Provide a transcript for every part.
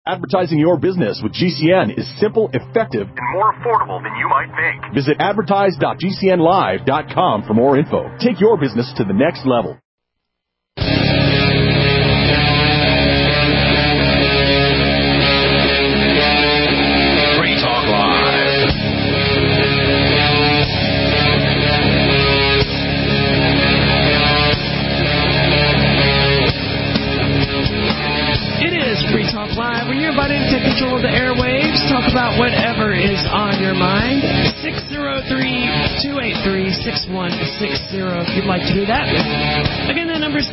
Advertising your business with GCN is simple, effective, and more affordable than you might think. Visit advertise.gcnlive.com for more info. Take your business to the next level. Free Talk Live. It is Free Talk Live, where you're invited to take control of the airwaves, talk about whatever is on your mind. 603-283-6160 if you'd like to do that. Again, that number is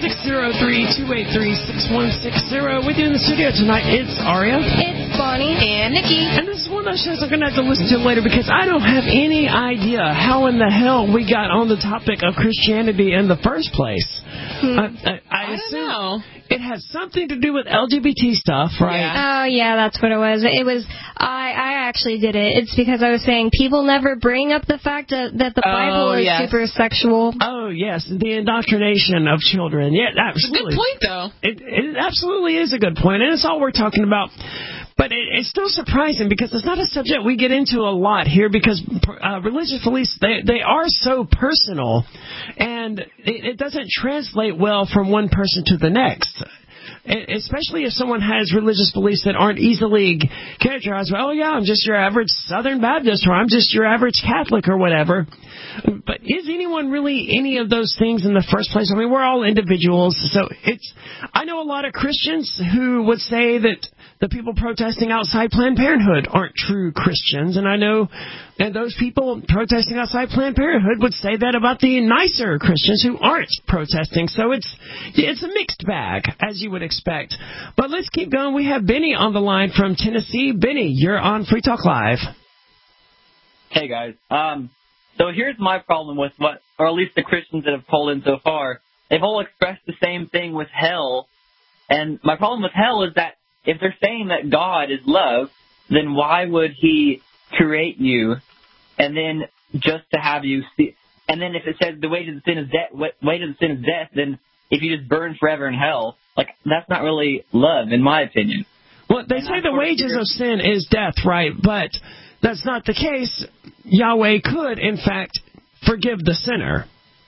603-283-6160. With you in the studio tonight, it's Aria. It's Bonnie. And Nikki. And this is one of those shows I'm going to have to listen to later because I don't have any idea how in the hell we got on the topic of Christianity in the first place. I assume don't know. It has something to do with LGBT stuff, right? Yeah. Oh, yeah, that's what it was. I actually did it. It's because I was saying people never bring up the fact that the Bible is super sexual. Oh, yes, the indoctrination of children. Yeah, absolutely. It's a good point, though. It absolutely is a good point, and it's all we're talking about. But it's still surprising because it's not a subject we get into a lot here because religious beliefs, they are so personal, and it doesn't translate well from one person to the next. Especially if someone has religious beliefs that aren't easily characterized by, oh, yeah, I'm just your average Southern Baptist, or I'm just your average Catholic, or whatever. But is anyone really any of those things in the first place? I mean, we're all individuals. So I know a lot of Christians who would say that the people protesting outside Planned Parenthood aren't true Christians. And I know that those people protesting outside Planned Parenthood would say that about the nicer Christians who aren't protesting. So it's a mixed bag, as you would expect. But let's keep going. We have Benny on the line from Tennessee. Benny, you're on Free Talk Live. Hey, guys. So here's my problem with or at least the Christians that have called in so far. They've all expressed the same thing with hell. And my problem with hell is that if they're saying that God is love, then why would he create you and then just to have you see? And then if it says the wages of sin is death, then if you just burn forever in hell, that's not really love, in my opinion. Well, they say the wages of sin is death, right? But that's not the case. Yahweh could, in fact, forgive the sinner.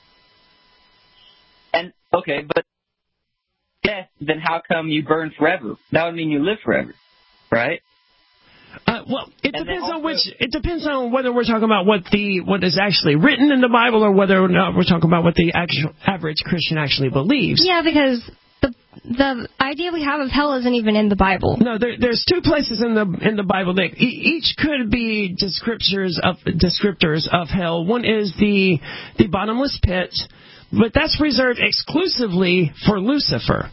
And, okay, but death, then how come you burn forever? That would mean you live forever, right? Well, it depends on whether we're talking about what is actually written in the Bible or whether or not we're talking about what the average Christian actually believes. Yeah, because the idea we have of hell isn't even in the Bible. No, there's two places in the Bible that each could be descriptors of hell. One is the bottomless pit, but that's reserved exclusively for Lucifer.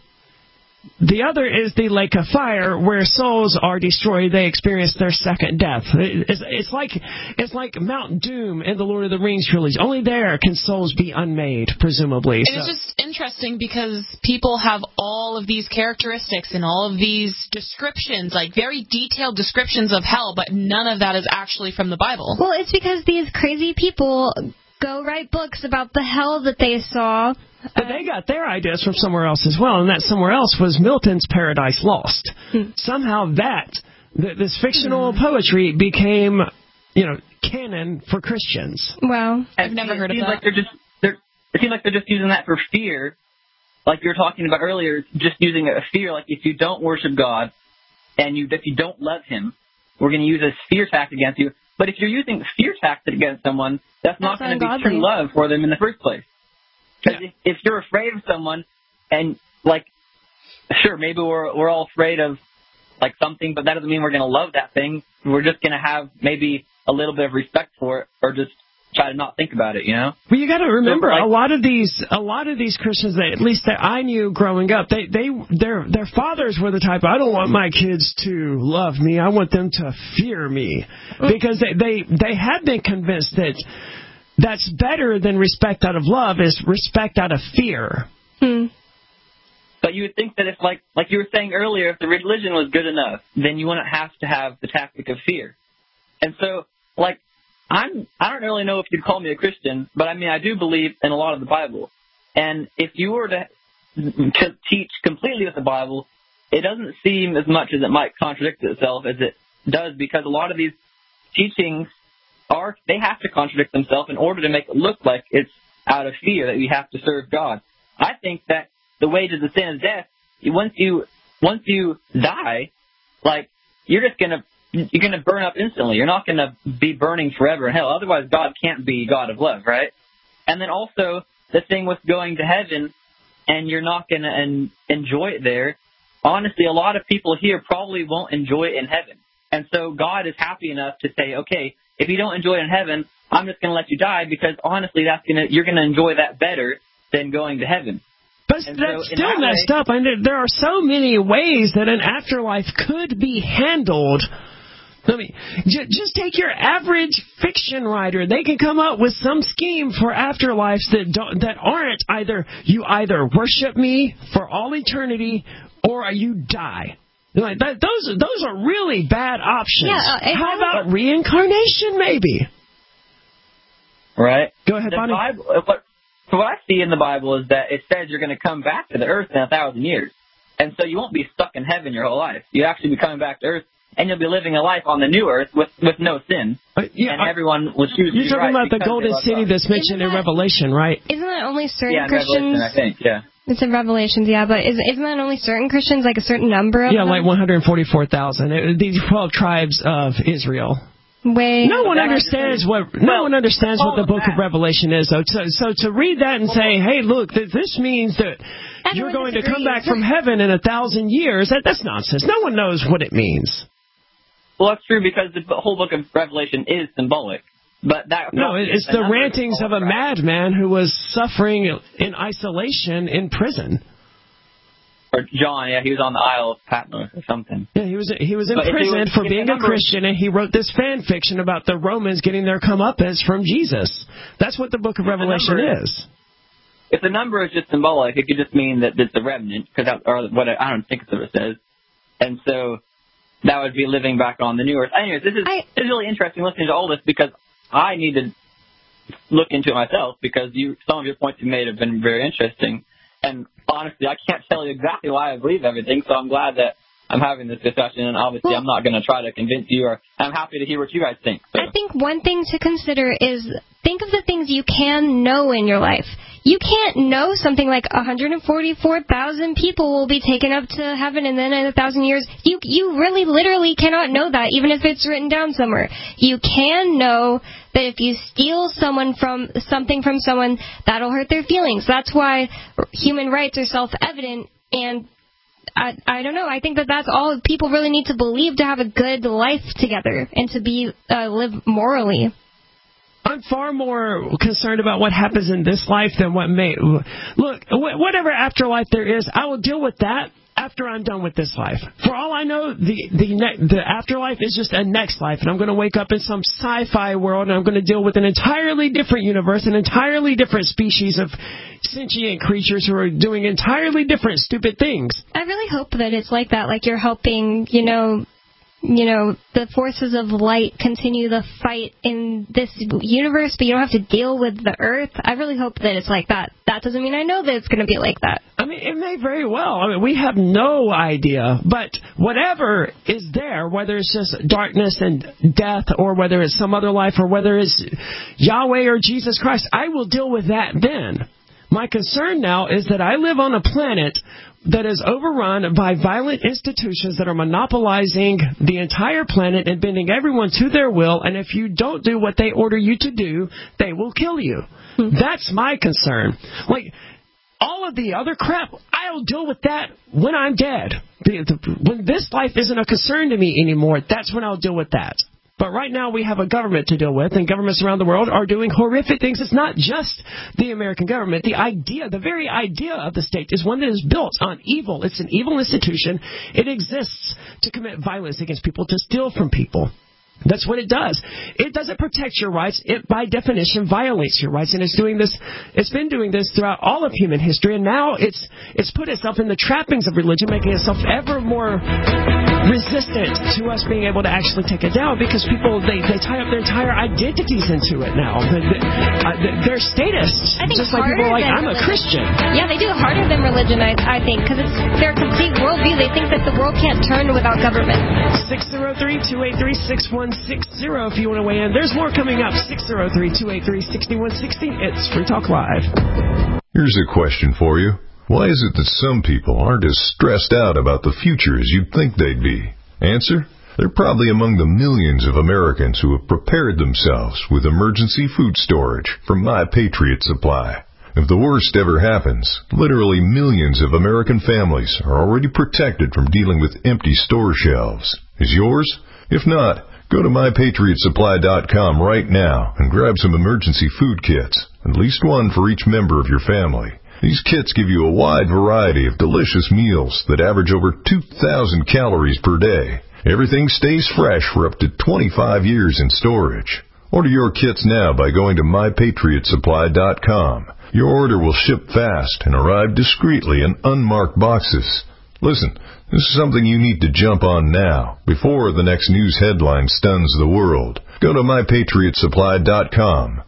The other is the lake of fire, where souls are destroyed. They experience their second death. It's like Mount Doom in the Lord of the Rings trilogy. Only there can souls be unmade, presumably. And it's just interesting because people have all of these characteristics and all of these descriptions, like very detailed descriptions of hell, but none of that is actually from the Bible. Well, it's because these crazy people go write books about the hell that they saw. But they got their ideas from somewhere else as well, and that somewhere else was Milton's Paradise Lost. Somehow this fictional poetry became, canon for Christians. Well, I've never heard of that. It seems like they're just using that for fear, like you were talking about earlier, just using a fear, like if you don't worship God and if you don't love him, we're going to use a fear tactic against you. But if you're using fear tactic against someone, that's not going to be true love for them in the first place. Because if you're afraid of someone, and sure, maybe we're all afraid of something, but that doesn't mean we're going to love that thing. We're just going to have maybe a little bit of respect for it, or just try to not think about it. Well, you got to remember, a lot of these Christians, at least that I knew growing up, their fathers were the type, I don't want my kids to love me. I want them to fear me, because they had been convinced that that's better than respect out of love is respect out of fear. But you would think that if, like you were saying earlier, if the religion was good enough, then you wouldn't have to have the tactic of fear. And so, I don't really know if you'd call me a Christian, but I do believe in a lot of the Bible. And if you were to teach completely with the Bible, it doesn't seem as much as it might contradict itself as it does, because a lot of these teachings they have to contradict themselves in order to make it look like it's out of fear that we have to serve God. I think that the wages of sin is death. Once you die, like, you're gonna burn up instantly. You're not gonna be burning forever in hell. Otherwise, God can't be God of love, right? And then also the thing with going to heaven, and you're not gonna enjoy it there. Honestly, a lot of people here probably won't enjoy it in heaven, and so God is happy enough to say, okay, if you don't enjoy it in heaven, I'm just gonna let you die, because honestly, you're gonna enjoy that better than going to heaven. But that's still messed up. I mean, there are so many ways that an afterlife could be handled. Just take your average fiction writer. They can come up with some scheme for afterlives that aren't you either worship me for all eternity or you die. Like those are really bad options. Yeah, how about reincarnation, maybe? Right. Go ahead, Bonnie. So what I see in the Bible is that it says you're going to come back to the earth in 1,000 years. And so you won't be stuck in heaven your whole life. You'll actually be coming back to earth, and you'll be living a life on the new earth with no sin. And everyone will choose You're talking about the golden city that's mentioned in Revelation, right? Isn't that only certain Revelation, Christians? I think, yeah. It's in Revelations, yeah, but isn't that only certain Christians, like a certain number of them? Yeah, like 144,000. These 12 tribes of Israel. No one understands what the book of Revelation is, though. So to read that and say, hey, look, this means that you're going to come back from heaven in 1,000 years, that's nonsense. No one knows what it means. Well, that's true, because the whole book of Revelation is symbolic. But it's the rantings of a madman who was suffering in isolation in prison. Or John, yeah, he was on the Isle of Patmos or something. Yeah, he was in prison for being a Christian, and he wrote this fan fiction about the Romans getting their comeuppance from Jesus. That's what the book of Revelation is. If the number is just symbolic, it could just mean that it's a remnant, I don't think it's what it says. And so that would be living back on the new earth. Anyways, this is really interesting listening to all this, because I need to look into it myself, because some of your points you made have been very interesting. And honestly, I can't tell you exactly why I believe everything, so I'm glad that I'm having this discussion, and obviously I'm not going to try to convince you, or I'm happy to hear what you guys think. So. I think one thing to consider is think of the things you can know in your life. You can't know something like 144,000 people will be taken up to heaven, and then in 1,000 years, you really literally cannot know that, even if it's written down somewhere. You can know that if you steal something from someone, that'll hurt their feelings. That's why human rights are self-evident, and I don't know. I think that's all people really need to believe to have a good life together and to live morally. I'm far more concerned about what happens in this life than what may... Look, whatever afterlife there is, I will deal with that after I'm done with this life. For all I know, the afterlife is just a next life, and I'm going to wake up in some sci-fi world, and I'm going to deal with an entirely different universe, an entirely different species of sentient creatures who are doing entirely different stupid things. I really hope that it's like that, like you're helping, the forces of light continue the fight in this universe, but you don't have to deal with the earth. I really hope that it's like that. That doesn't mean I know that it's going to be like that. I mean, it may very well. I mean, we have no idea, but whatever is there, whether it's just darkness and death, or whether it's some other life, or whether it's Yahweh or Jesus Christ, I will deal with that then. My concern now is that I live on a planet that is overrun by violent institutions that are monopolizing the entire planet and bending everyone to their will, and if you don't do what they order you to do, they will kill you. That's my concern. Like, all of the other crap, I'll deal with that when I'm dead. When this life isn't a concern to me anymore, that's when I'll deal with that. But right now we have a government to deal with, and governments around the world are doing horrific things. It's not just the American government. The very idea of the state is one that is built on evil. It's an evil institution. It exists to commit violence against people, to steal from people. That's what it does. It doesn't protect your rights. It, by definition, violates your rights, and it's doing this. It's been doing this throughout all of human history, and now it's put itself in the trappings of religion, making itself ever more resistant to us being able to actually take it down because people, they tie up their entire identities into it now. Their status, just like people are like, I'm a Christian. Yeah, they do it harder than religion, I think, because it's their complete worldview. They think that the world can't turn without government. 603-283-6160 if you want to weigh in. There's more coming up. 603-283-6160. It's Free Talk Live. Here's a question for you. Why is it that some people aren't as stressed out about the future as you'd think they'd be? Answer? They're probably among the millions of Americans who have prepared themselves with emergency food storage from My Patriot Supply. If the worst ever happens, literally millions of American families are already protected from dealing with empty store shelves. Is yours? If not, go to MyPatriotSupply.com right now and grab some emergency food kits, at least one for each member of your family. These kits give you a wide variety of delicious meals that average over 2,000 calories per day. Everything stays fresh for up to 25 years in storage. Order your kits now by going to MyPatriotSupply.com. Your order will ship fast and arrive discreetly in unmarked boxes. Listen, this is something you need to jump on now, before the next news headline stuns the world. Go to MyPatriotSupply.com.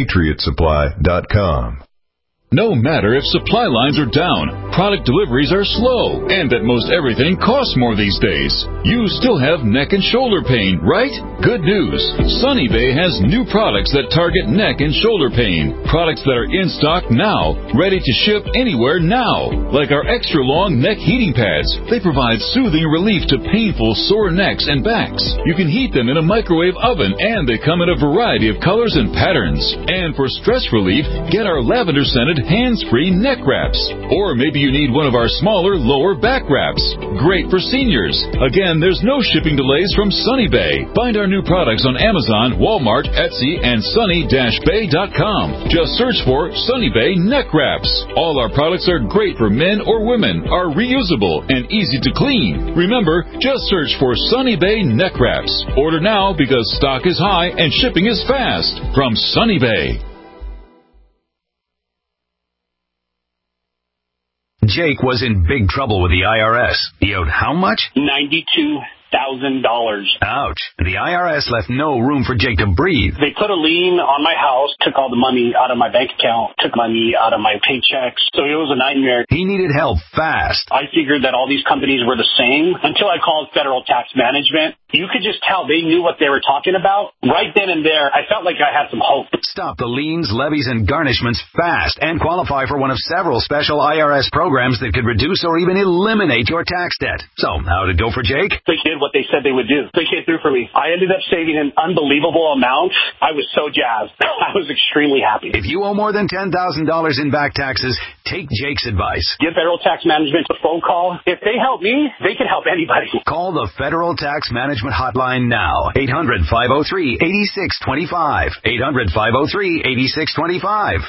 MyPatriotSupply.com. No matter if supply lines are down, product deliveries are slow, and that most everything costs more these days, you still have neck and shoulder pain, right? Good news. Sunny Bay has new products that target neck and shoulder pain. Products that are in stock now, ready to ship anywhere now. Like our extra long neck heating pads. They provide soothing relief to painful sore necks and backs. You can heat them in a microwave oven, and they come in a variety of colors and patterns. And for stress relief, get our lavender-scented hands-free neck wraps. Or maybe you need one of our smaller lower back wraps. Great for seniors. Again, there's no shipping delays from Sunny Bay. Find our new products on Amazon, Walmart, Etsy, and sunny-bay.com. Just search for Sunny Bay neck wraps. All our products are great for men or women, are reusable, and easy to clean. Remember, just search for Sunny Bay neck wraps. Order now because stock is high and shipping is fast. From Sunny Bay. Jake was in big trouble with the IRS. He owed how much? $92,000. Ouch. The IRS left no room for Jake to breathe. They put a lien on my house, took all the money out of my bank account, took money out of my paychecks. So it was a nightmare. He needed help fast. I figured that all these companies were the same until I called Federal Tax Management. You could just tell they knew what they were talking about. Right then and there, I felt like I had some hope. Stop the liens, levies, and garnishments fast and qualify for one of several special IRS programs that could reduce or even eliminate your tax debt. So, how did it go for Jake? They did what they said they would do. They came through for me. I ended up saving an unbelievable amount. I was so jazzed. I was extremely happy. If you owe more than $10,000 in back taxes, take Jake's advice. Give Federal Tax Management a phone call. If they help me, they can help anybody. Call the Federal Tax Management hotline now. 800-503-8625. 800-503-8625.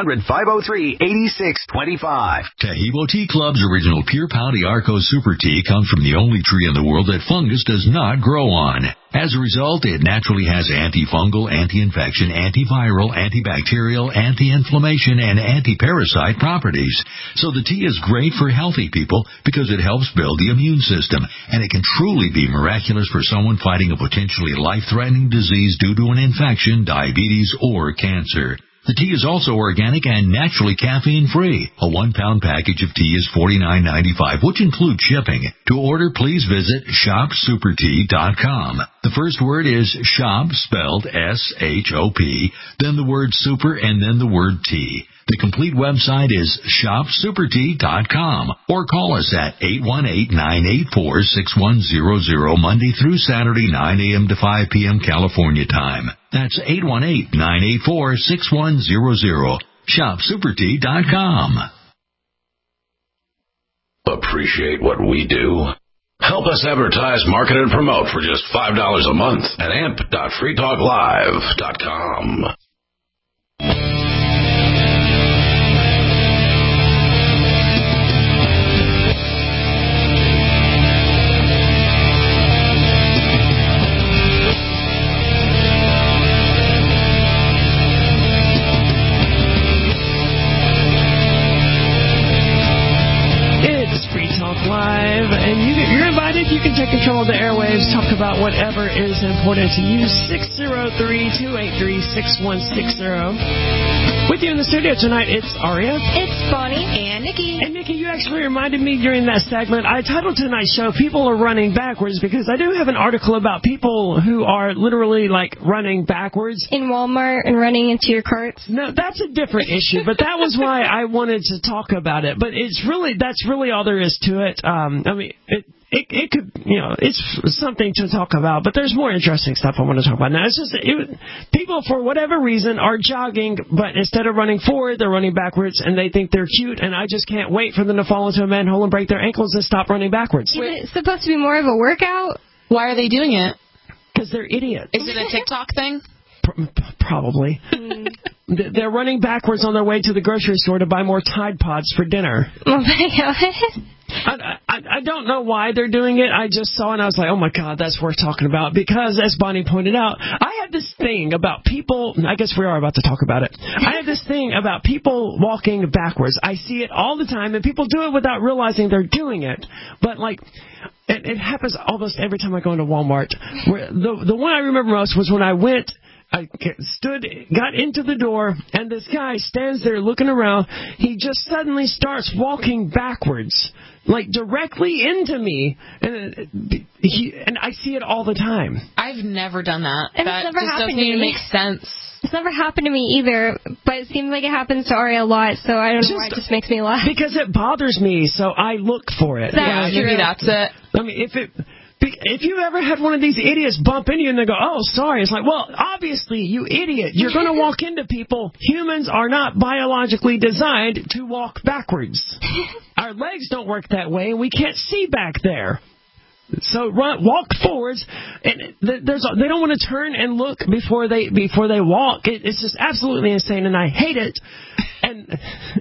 800-503-8625. Taheebo Tea Club's original Pure Pau d'Arco Super Tea comes from the only tree in the world that fungus does not grow on. As a result, it naturally has antifungal, anti-infection, antiviral, antibacterial, anti-inflammation, and anti-parasite properties. So the tea is great for healthy people because it helps build the immune system, and it can truly be miraculous for someone fighting a potentially life-threatening disease due to an infection, diabetes, or cancer. The tea is also organic and naturally caffeine-free. A 1-pound package of tea is $49.95, which includes shipping. To order, please visit shopsupertea.com. The first word is shop, spelled S-H-O-P, then the word super, and then the word tea. The complete website is shopsupertea.com, or call us at 818-984-6100 Monday through Saturday, 9 a.m. to 5 p.m. California time. That's 818-984-6100. Shopsupertea.com. Appreciate what we do? Help us advertise, market, and promote for just $5 a month at amp.freetalklive.com. Live, and you're invited. You can take control of the lives. Talk about whatever is important to you. 603-283-6160. With you in the studio tonight, it's Aria. It's Bonnie. And Nikki. And Nikki, you actually reminded me during that segment, I titled tonight's show, People Are Running Backwards, because I do have an article about people who are literally, like, running backwards. In Walmart and running into your carts. No, that's a different issue, but that was why I wanted to talk about it. But that's really all there is to it. I mean, it could, it's something to talk about, but there's more interesting stuff I want to talk about now. It's just, people, for whatever reason, are jogging, but instead of running forward, they're running backwards, and they think they're cute, and I just can't wait for them to fall into a manhole and break their ankles and stop running backwards. Is it supposed to be more of a workout? Why are they doing it? Because they're idiots. Is it a TikTok thing? Probably. They're running backwards on their way to the grocery store to buy more Tide Pods for dinner. Oh my God. I don't know why they're doing it. I just saw it and I was like, oh my God, that's worth talking about. Because, as Bonnie pointed out, I have this thing about people, I guess we are about to talk about it. I have this thing about people walking backwards. I see it all the time, and people do it without realizing they're doing it. But, like, it happens almost every time I go into Walmart. The one I remember most was when I got into the door, and this guy stands there looking around. He just suddenly starts walking backwards, like directly into me, and I see it all the time. I've never done that. And that it's never just happened doesn't to even me. make sense. It's never happened to me either, but it seems like it happens to Aria a lot, so I don't know why it just makes me laugh. Because it bothers me, so I look for it. Maybe that's it. I mean, if you ever had one of these idiots bump into you and they go, oh, sorry, it's like, well, obviously, you idiot. You're going to walk into people. Humans are not biologically designed to walk backwards. Our legs don't work that way, and we can't see back there. So walk forwards, and they don't want to turn and look before they walk. It's just absolutely insane, and I hate it. And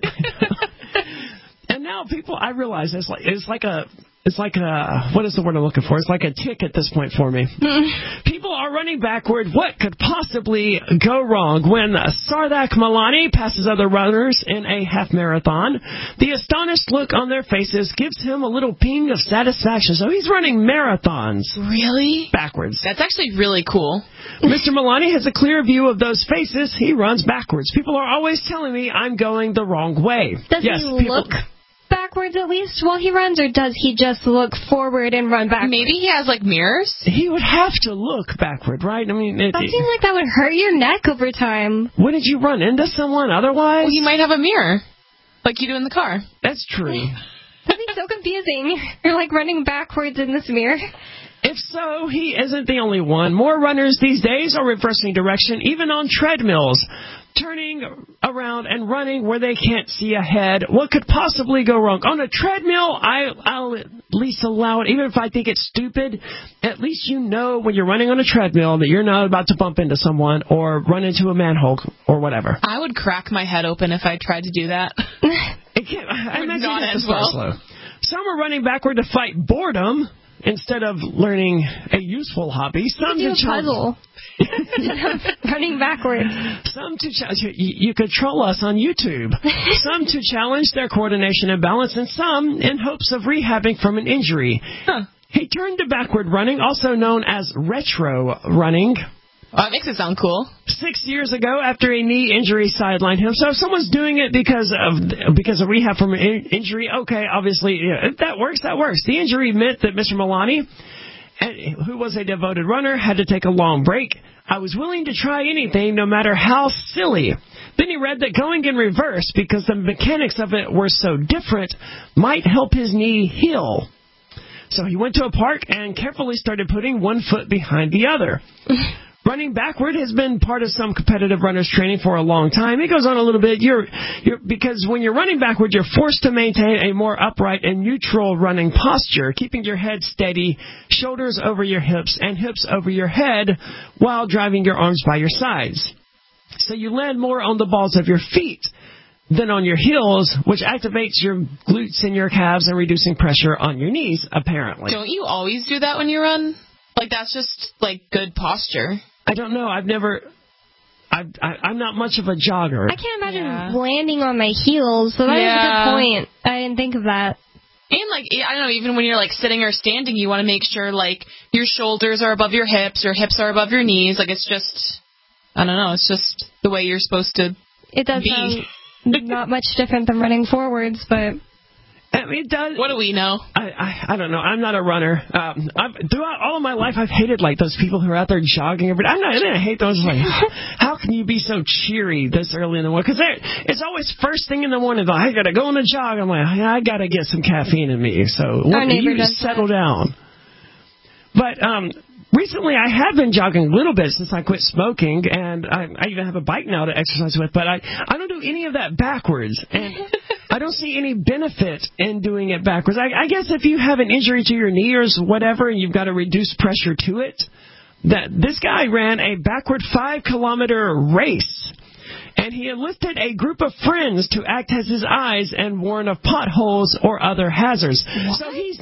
and now people, I realize it's like a what is the word I'm looking for? It's like a tick at this point for me. People are running backward. What could possibly go wrong when Sardak Malani passes other runners in a half marathon? The astonished look on their faces gives him a little ping of satisfaction. So he's running marathons. Really? Backwards. That's actually really cool. Mr. Malani has a clear view of those faces. He runs backwards. People are always telling me I'm going the wrong way. Does he look backwards at least while he runs, or does he just look forward and run backwards? Maybe he has like mirrors. He would have to look backward, right? I mean, that seems like that would hurt your neck over time. Wouldn't you run into someone otherwise? Well, he might have a mirror, like you do in the car. That's true. That'd be so confusing. You're like running backwards in this mirror. If so, he isn't the only one. More runners these days are reversing direction, even on treadmills, turning around and running where they can't see ahead. What could possibly go wrong? On a treadmill, I'll at least allow it, even if I think it's stupid. At least you know when you're running on a treadmill that you're not about to bump into someone or run into a manhole or whatever. I would crack my head open if I tried to do that. I imagine not as well. Slow. Some are running backward to fight boredom instead of learning a useful hobby. Some do a puzzle. Running backwards. Some to you could troll us on YouTube. Some to challenge their coordination and balance, and some in hopes of rehabbing from an injury. He turned to backward running, also known as retro running. Oh, that makes it sound cool. 6 years ago, after a knee injury sidelined him. So if someone's doing it because of rehab from an injury, okay, obviously, if that works, that works. The injury meant that Mr. Malani, who was a devoted runner, had to take a long break. I was willing to try anything, no matter how silly. Then he read that going in reverse, because the mechanics of it were so different, might help his knee heal. So he went to a park and carefully started putting one foot behind the other. Running backward has been part of some competitive runners' training for a long time. It goes on a little bit. Because when you're running backward, you're forced to maintain a more upright and neutral running posture, keeping your head steady, shoulders over your hips, and hips over your head while driving your arms by your sides. So you land more on the balls of your feet than on your heels, which activates your glutes and your calves and reducing pressure on your knees, apparently. Don't you always do that when you run? Like, that's just, like, good posture. I don't know. I'm not much of a jogger. I can't imagine landing on my heels, so that is a good point. I didn't think of that. And, like, I don't know, even when you're, like, sitting or standing, you want to make sure, like, your shoulders are above your hips are above your knees. Like, it's just, I don't know, it's just the way you're supposed to It does be. sound not much different than running forwards, but... It does. What do we know? I don't know. I'm not a runner. Throughout all of my life, I've hated like those people who are out there jogging. I hate those. Like, how can you be so cheery this early in the morning? Because it's always first thing in the morning. Like, I got to go on a jog. I'm like, I got to get some caffeine in me. So you settle down. But recently, I have been jogging a little bit since I quit smoking, and I even have a bike now to exercise with. But I don't do any of that backwards, and I don't see any benefit in doing it backwards. I guess if you have an injury to your knee or whatever, and you've got to reduce pressure to it, that this guy ran a backward 5-kilometer race. And he enlisted a group of friends to act as his eyes and warn of potholes or other hazards. What? So he's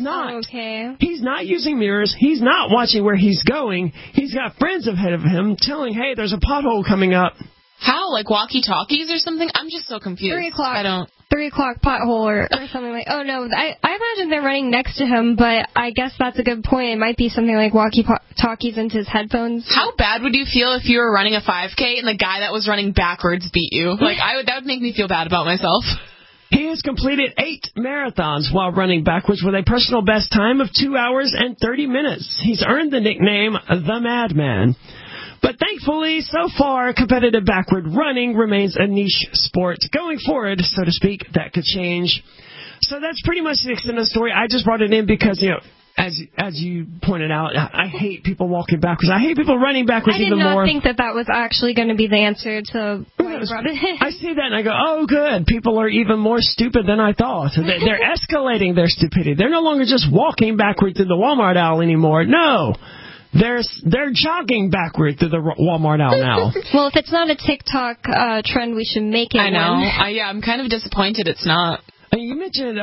not using mirrors. He's not watching where he's going. He's got friends ahead of him telling, hey, there's a pothole coming up. How? Like walkie-talkies or something? I'm just so confused. 3 o'clock. I don't... 3 o'clock pothole or something like... Oh, no. I imagine they're running next to him, but I guess that's a good point. It might be something like walkie-talkies into his headphones. How bad would you feel if you were running a 5K and the guy that was running backwards beat you? Like, that would make me feel bad about myself. He has completed 8 marathons while running backwards with a personal best time of 2 hours and 30 minutes. He's earned the nickname The Madman. But thankfully, so far, competitive backward running remains a niche sport. Going forward, so to speak, that could change. So that's pretty much the extent of the story. I just brought it in because, as you pointed out, I hate people walking backwards. I hate people running backwards even more. I did not think that was actually going to be the answer to why you brought it in. I see that and I go, oh, good. People are even more stupid than I thought. They're escalating their stupidity. They're no longer just walking backward through the Walmart aisle anymore. No. They're jogging backward through the Walmart aisle now. Well, if it's not a TikTok trend, we should make it I know. one. I'm kind of disappointed it's not. You mentioned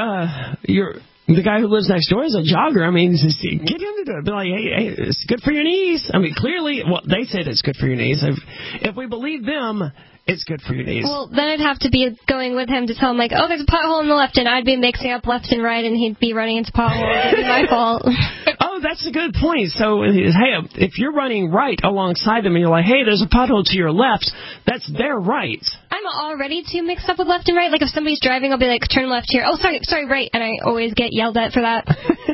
the guy who lives next door is a jogger. I mean, get him to do it. Be like, hey, it's good for your knees. I mean, clearly, well, they said it's good for your knees. If we believe them, it's good for your knees. Well, then I'd have to be going with him to tell him, like, oh, there's a pothole on the left, and I'd be mixing up left and right, and he'd be running into potholes. It'd be my fault. Oh, that's a good point. So, hey, if you're running right alongside them and you're like, hey, there's a pothole to your left, that's their right. I'm already too mixed up with left and right. Like, if somebody's driving, I'll be like, turn left here. Oh, sorry, right. And I always get yelled at for that.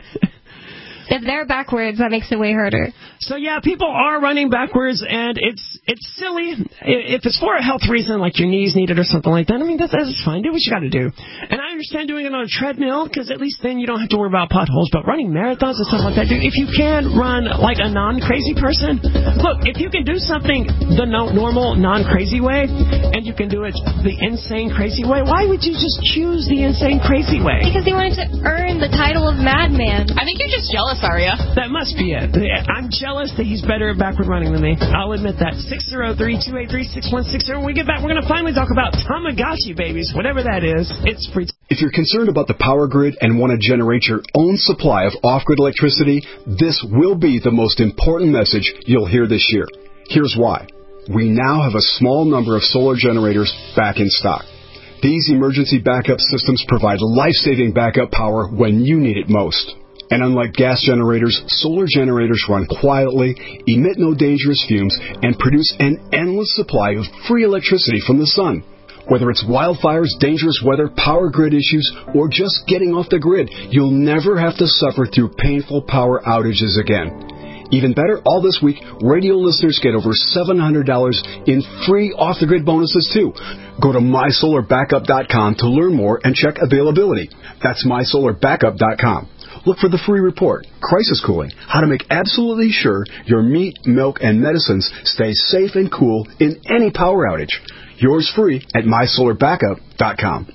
If they're backwards, that makes it way harder. So, yeah, people are running backwards, and it's silly. If it's for a health reason, like your knees need it or something like that, I mean, that's fine. Do what you got to do. And I understand doing it on a treadmill, because at least then you don't have to worry about potholes. But running marathons and stuff like that, dude, if you can run like a non-crazy person, look, if you can do something the normal, non-crazy way, and you can do it the insane, crazy way, why would you just choose the insane, crazy way? Because he wanted to earn the title of madman. I think you're just jealous, Aria. That must be it. I'm jealous that he's better at backward running than me. I'll admit that. 603-283-6160. When we get back, we're going to finally talk about Tamagotchi babies, whatever that is. It's free. If you're concerned about the power grid and want to generate your own supply of off-grid electricity, this will be the most important message you'll hear this year. Here's why. We now have a small number of solar generators back in stock. These emergency backup systems provide life-saving backup power when you need it most. And unlike gas generators, solar generators run quietly, emit no dangerous fumes, and produce an endless supply of free electricity from the sun. Whether it's wildfires, dangerous weather, power grid issues, or just getting off the grid, you'll never have to suffer through painful power outages again. Even better, all this week, radio listeners get over $700 in free off-the-grid bonuses, too. Go to mysolarbackup.com to learn more and check availability. That's mysolarbackup.com. Look for the free report, Crisis Cooling, how to make absolutely sure your meat, milk, and medicines stay safe and cool in any power outage. Yours free at mysolarbackup.com.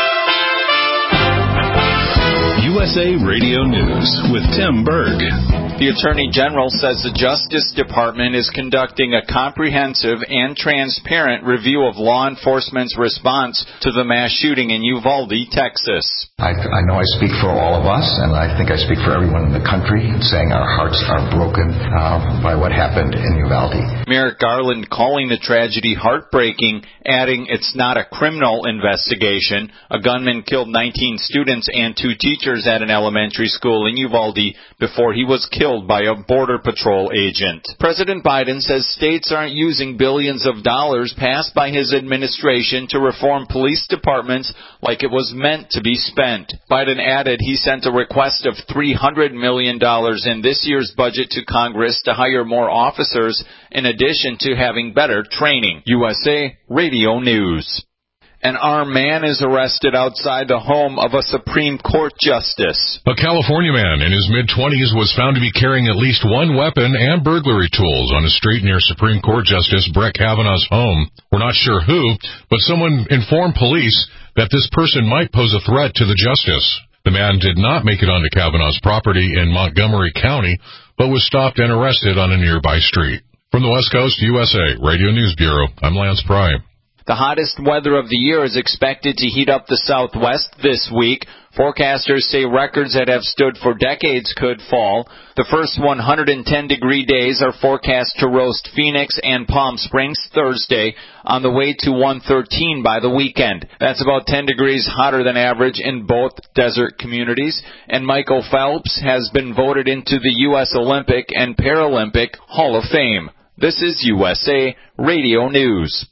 USA Radio News with Tim Berg. The Attorney General says the Justice Department is conducting a comprehensive and transparent review of law enforcement's response to the mass shooting in Uvalde, Texas. I know I speak for all of us, and I think I speak for everyone in the country, saying our hearts are broken by what happened in Uvalde. Merrick Garland calling the tragedy heartbreaking, adding it's not a criminal investigation. A gunman killed 19 students and 2 teachers at an elementary school in Uvalde before he was killed by a Border Patrol agent. President Biden says states aren't using billions of dollars passed by his administration to reform police departments like it was meant to be spent. Biden added he sent a request of $300 million in this year's budget to Congress to hire more officers in addition to having better training. USA Radio News. An armed man is arrested outside the home of a Supreme Court justice. A California man in his mid-20s was found to be carrying at least one weapon and burglary tools on a street near Supreme Court Justice Brett Kavanaugh's home. We're not sure who, but someone informed police that this person might pose a threat to the justice. The man did not make it onto Kavanaugh's property in Montgomery County, but was stopped and arrested on a nearby street. From the West Coast, USA Radio News Bureau, I'm Lance Pry. The hottest weather of the year is expected to heat up the Southwest this week. Forecasters say records that have stood for decades could fall. The first 110-degree days are forecast to roast Phoenix and Palm Springs Thursday, on the way to 113 by the weekend. That's about 10 degrees hotter than average in both desert communities. And Michael Phelps has been voted into the U.S. Olympic and Paralympic Hall of Fame. This is USA Radio News.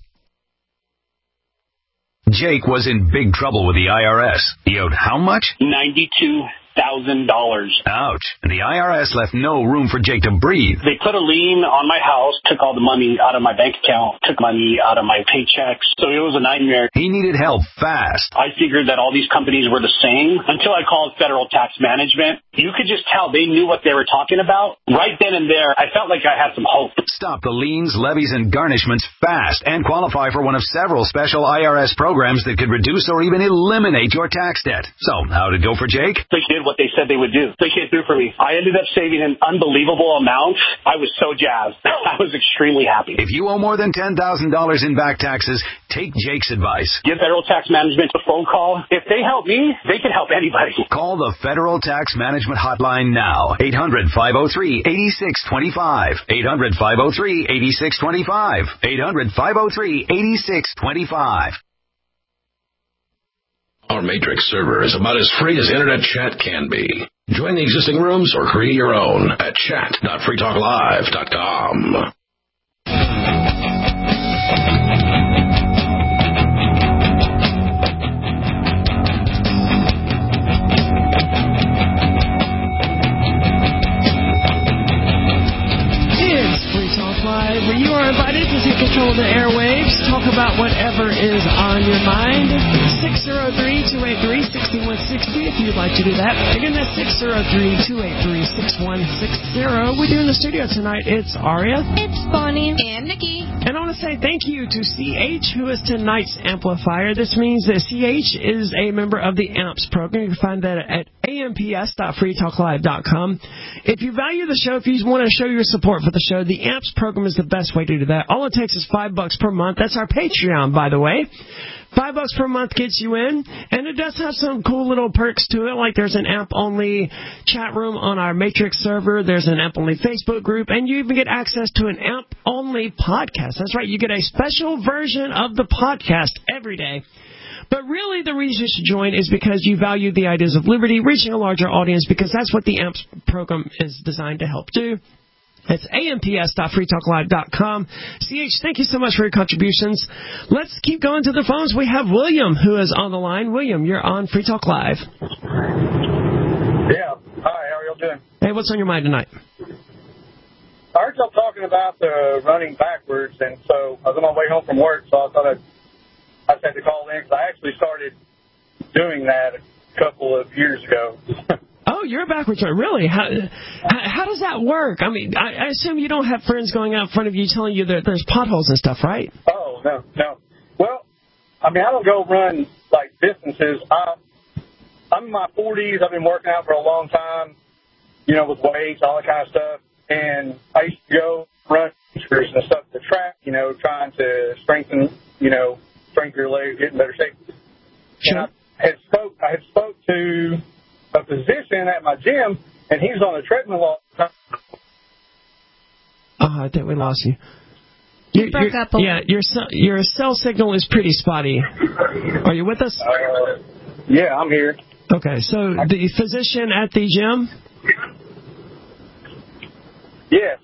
Jake was in big trouble with the IRS. He owed how much? $92,000. Ouch. And the IRS left no room for Jake to breathe. They put a lien on my house, took all the money out of my bank account, took money out of my paychecks. So it was a nightmare. He needed help fast. I figured that all these companies were the same until I called Federal Tax Management. You could just tell they knew what they were talking about. Right then and there, I felt like I had some hope. Stop the liens, levies, and garnishments fast and qualify for one of several special IRS programs that could reduce or even eliminate your tax debt. So, how did it go for Jake? They did what they said they would do. They came through for me. I ended up saving an unbelievable amount. I was so jazzed. I was extremely happy. If you owe more than $10,000 in back taxes, take Jake's advice. Give Federal Tax Management a phone call. If they help me, they can help anybody. Call the Federal Tax Management Hotline now. 800-503-8625. 800-503-8625. 800-503-8625. Our Matrix server is about as free as internet chat can be. Join the existing rooms or create your own at chat.freetalklive.com. Where you are invited to take control of the airwaves, talk about whatever is on your mind. 603-283-6160 if you'd like to do that. Again, that's 603-283-6160. We do in the studio tonight. It's Aria. It's Bonnie. And Nikki. And I want to say thank you to CH, who is tonight's amplifier. This means that CH is a member of the AMPS program. You can find that at amps.freetalklive.com. If you value the show, if you want to show your support for the show, the AMPS program is the best way to do that. All it takes is $5 per month. That's our Patreon, by the way. $5 per month gets you in, and it does have some cool little perks to it, like there's an AMP-only chat room on our Matrix server, there's an AMP-only Facebook group, and you even get access to an AMP-only podcast. That's right, you get a special version of the podcast every day. But really the reason you should join is because you value the ideas of liberty, reaching a larger audience, because that's what the AMPS program is designed to help do. It's amps.freetalklive.com. CH, thank you so much for your contributions. Let's keep going to the phones. We have William, who is on the line. William, you're on Free Talk Live. Yeah. Hi, how are y'all doing? Hey, what's on your mind tonight? I heard y'all talking about the running backwards, and so I was on my way home from work, so I thought I just had to call in, because I actually started doing that a couple of years ago. Oh, you're a backwards runner. Really? How does that work? I mean, I assume you don't have friends going out in front of you telling you that there's potholes and stuff, right? Oh, no. Well, I mean, I don't go run, like, distances. I'm in my 40s. I've been working out for a long time. with weights, all that kind of stuff. And I used to go run and stuff to track, trying to strengthen your legs, get in better shape. Sure. And I had spoke to a physician at my gym, and he was on the treadmill all the time. I think we lost you. You broke up a little. Yeah, your cell signal is pretty spotty. Are you with us? Yeah, I'm here. Okay, so the physician at the gym? Yes.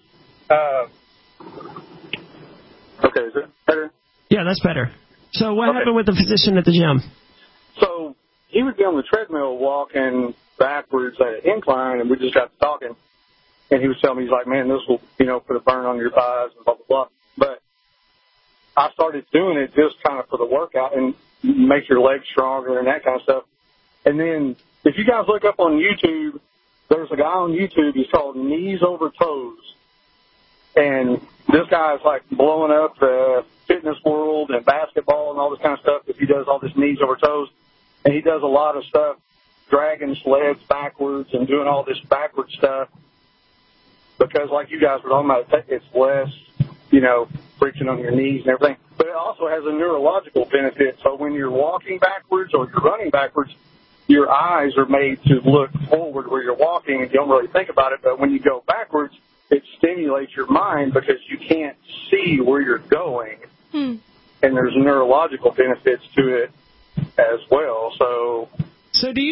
Okay, is it better? Yeah, that's better. So what happened with the physician at the gym? So he would be on the treadmill walking backwards at an incline, and we just got to talking. And he was telling me, he's like, man, this will, put a burn on your thighs and blah, blah, blah. But I started doing it just kind of for the workout and make your legs stronger and that kind of stuff. And then if you guys look up on YouTube, there's a guy on YouTube, he's called Knees Over Toes. And this guy's like blowing up the fitness world and basketball and all this kind of stuff because he does all this knees over toes. And he does a lot of stuff, dragging sleds backwards and doing all this backward stuff. Because like you guys were talking about, it's less, friction on your knees and everything. But it also has a neurological benefit. So when you're walking backwards or you're running backwards, your eyes are made to look forward where you're walking and you don't really think about it. But when you go backwards, it stimulates your mind because you can't see where you're going. And there's neurological benefits to it as well. So do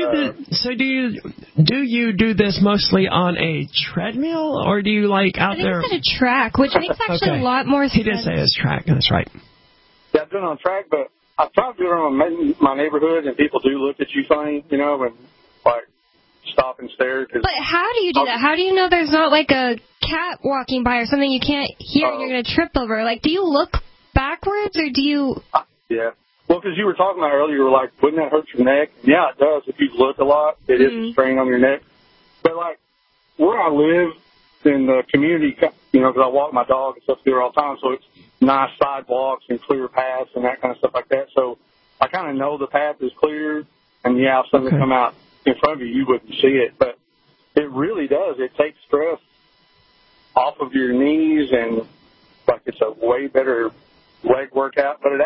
you do this mostly on a treadmill, or do you out there? I think it's at a track, which makes actually a lot more sense. He did say it's track. That's right. Yeah, I'm doing it on track, but I've tried to do it around my neighborhood, and people do look at you funny, and stop and stare. But how do you do that? How do you know there's not a cat walking by or something you can't hear and you're going to trip over? Do you look backwards, or do you? Yeah. Well, because you were talking about earlier, you were like, wouldn't that hurt your neck? Yeah, it does. If you look a lot, it is a strain on your neck. But, where I live in the community, because I walk my dog and stuff there all the time, so it's nice sidewalks and clear paths and that kind of stuff like that. So I kind of know the path is clear, and, if something come out in front of you, you wouldn't see it. But it really does. It takes stress off of your knees, and, it's a way better leg workout. But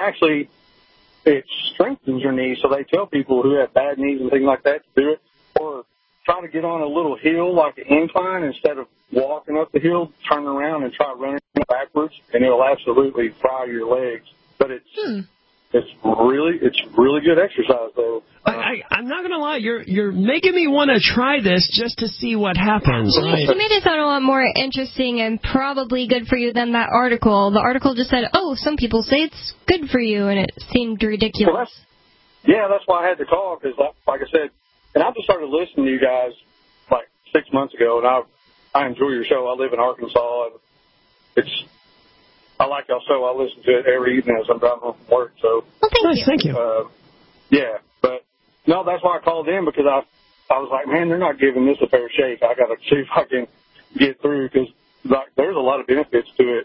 it strengthens your knees, so they tell people who have bad knees and things like that to do it, or try to get on a little hill like an incline instead of walking up the hill, turn around and try running backwards, and it'll absolutely fry your legs. But it's really good exercise, though. I'm not going to lie, you're making me want to try this just to see what happens. You made it sound a lot more interesting and probably good for you than that article. The article just said, some people say it's good for you, and it seemed ridiculous. Well, that's why I had to call, because, like I said, and I just started listening to you guys 6 months ago, and I enjoy your show. I live in Arkansas, and I like y'all show. I listen to it every evening as I'm driving home from work. So, thank you. Yeah, but no, that's why I called in, because I was like, man, they're not giving this a fair shake. I got to see if I can get through, because there's a lot of benefits to it.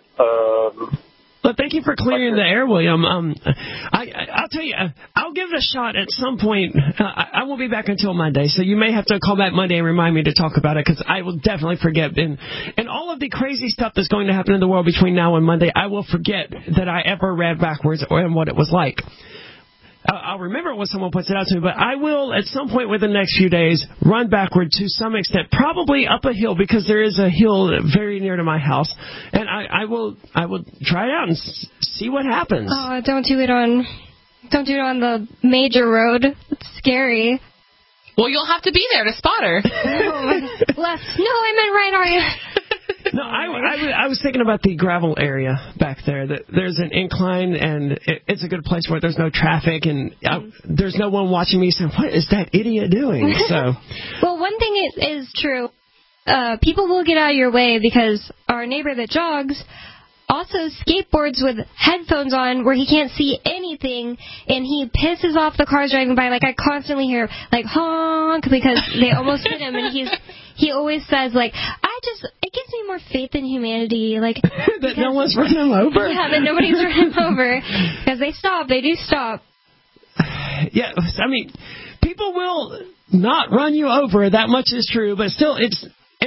But thank you for clearing the air, William. I'll tell you, I'll give it a shot at some point. I won't be back until Monday, so you may have to call back Monday and remind me to talk about it, because I will definitely forget. And all of the crazy stuff that's going to happen in the world between now and Monday, I will forget that I ever ran backwards and what it was like. I'll remember when someone puts it out to me, but I will, at some point within the next few days, run backward to some extent, probably up a hill, because there is a hill very near to my house, and I will try it out and see what happens. Oh, don't do it on the major road. It's scary. Well, you'll have to be there to spot her. Left. No, I meant right arm. No, I was thinking about the gravel area back there. There's an incline, and it's a good place where there's no traffic, and there's no one watching me saying, what is that idiot doing? So, well, one thing is true. People will get out of your way, because our neighbor that jogs also skateboards with headphones on where he can't see anything, and he pisses off the cars driving by. I constantly hear, honk, because they almost hit him, and he always says, it gives me more faith in humanity, that no one's running him over. Yeah, that nobody's running him over, because they do stop. Yeah, I mean, people will not run you over, that much is true, but still, it's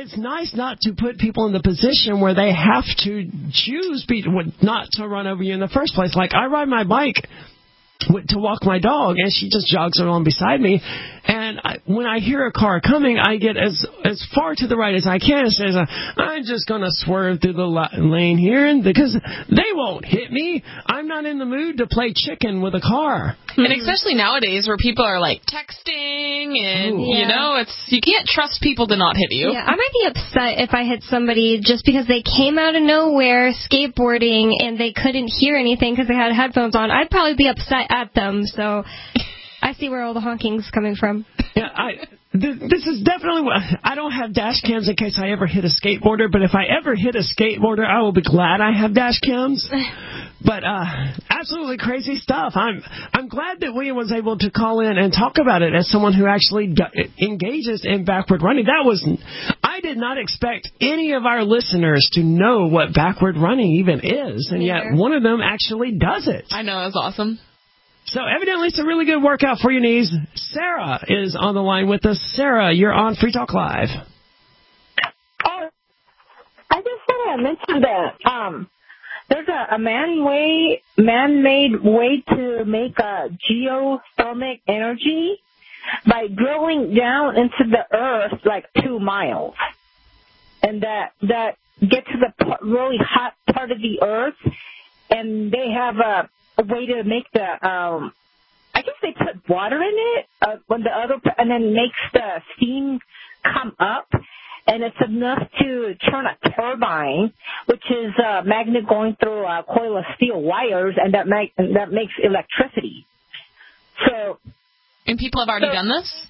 it's nice not to put people in the position where they have to choose not to run over you in the first place. Like, I ride my bike to walk my dog, and she just jogs along beside me. And when I hear a car coming, I get as far to the right as I can and says, I'm just going to swerve through the lane here, and because they won't hit me. I'm not in the mood to play chicken with a car. And especially nowadays where people are like texting and, you can't trust people to not hit you. Yeah, I might be upset if I hit somebody just because they came out of nowhere skateboarding and they couldn't hear anything because they had headphones on. I'd probably be upset at them, so I see where all the honking's coming from. Yeah, this is definitely... I don't have dash cams in case I ever hit a skateboarder, but if I ever hit a skateboarder, I will be glad I have dash cams. But absolutely crazy stuff. I'm glad that William was able to call in and talk about it as someone who actually engages in backward running. I did not expect any of our listeners to know what backward running even is, and yet one of them actually does it. I know, that's awesome. So evidently it's a really good workout for your knees. Sarah is on the line with us. Sarah, you're on Free Talk Live. I just want to mention that there's a man-made way to make a geothermal energy by drilling down into the earth like 2 miles. And that get to the really hot part of the earth, and they have a way to make the I guess they put water in it and then makes the steam come up, and it's enough to turn a turbine, which is a magnet going through a coil of steel wires, and that makes electricity. And people have already done this?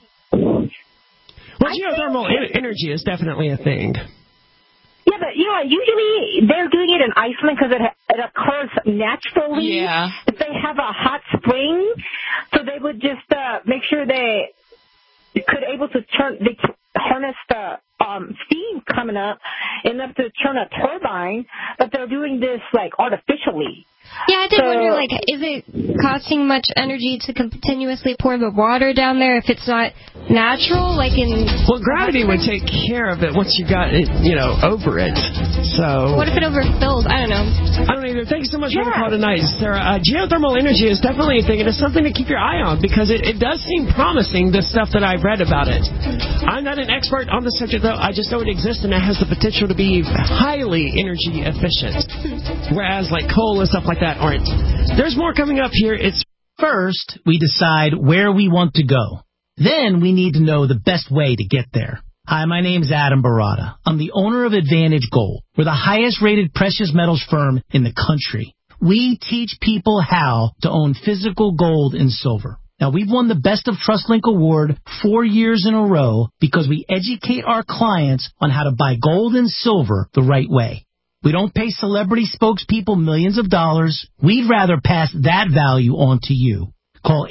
Well, geothermal energy is definitely a thing. Yeah, but, usually they're doing it in Iceland because it occurs naturally. Yeah. If they have a hot spring, so they would just make sure they could harness the steam coming up enough to turn a turbine, but they're doing this, artificially. Yeah, I did wonder, is it costing much energy to continuously pour the water down there if it's not natural? Well, gravity would take care of it once you got it, over it. So what if it overfills? I don't know. I don't either. Thank you so much for the call tonight, Sarah. Geothermal energy is definitely a thing, and it's something to keep your eye on because it does seem promising, the stuff that I've read about it. I'm not an expert on the subject, though. I just know it exists, and it has the potential to be highly energy efficient, whereas coal and stuff like that aren't. There's more coming up here. First, we decide where we want to go. Then we need to know the best way to get there. Hi, my name's Adam Barada. I'm the owner of Advantage Gold. We're the highest rated precious metals firm in the country. We teach people how to own physical gold and silver. Now, we've won the Best of TrustLink Award 4 years in a row because we educate our clients on how to buy gold and silver the right way. We don't pay celebrity spokespeople millions of dollars. We'd rather pass that value on to you. Call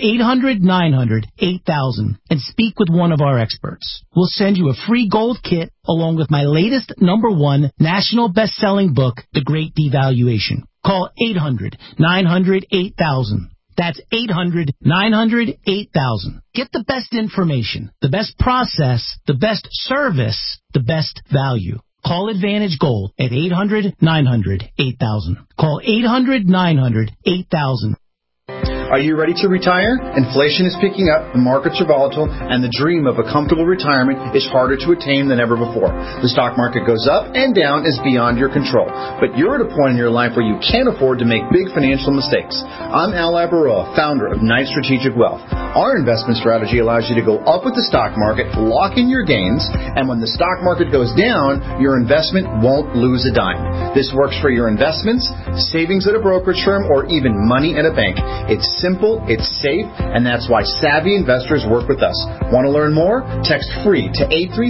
800-900-8000 and speak with one of our experts. We'll send you a free gold kit along with my latest #1 national best-selling book, The Great Devaluation. Call 800-900-8000. That's 800-900-8000. Get the best information, the best process, the best service, the best value. Call Advantage Gold at 800-900-8000. Call 800-900-8000. Are you ready to retire? Inflation is picking up, the markets are volatile, and the dream of a comfortable retirement is harder to attain than ever before. The stock market goes up and down is beyond your control. But you're at a point in your life where you can't afford to make big financial mistakes. I'm Al Labaroa, founder of Knight Strategic Wealth. Our investment strategy allows you to go up with the stock market, lock in your gains, and when the stock market goes down, your investment won't lose a dime. This works for your investments, savings at a brokerage firm, or even money in a bank. It's simple, it's safe, and that's why savvy investors work with us. Want to learn more? Text FREE to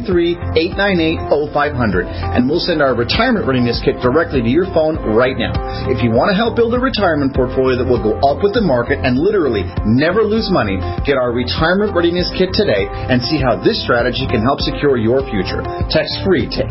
833-898-0500, and we'll send our retirement readiness kit directly to your phone right now. If you want to help build a retirement portfolio that will go up with the market and literally never lose money, get our retirement readiness kit today and see how this strategy can help secure your future. Text FREE to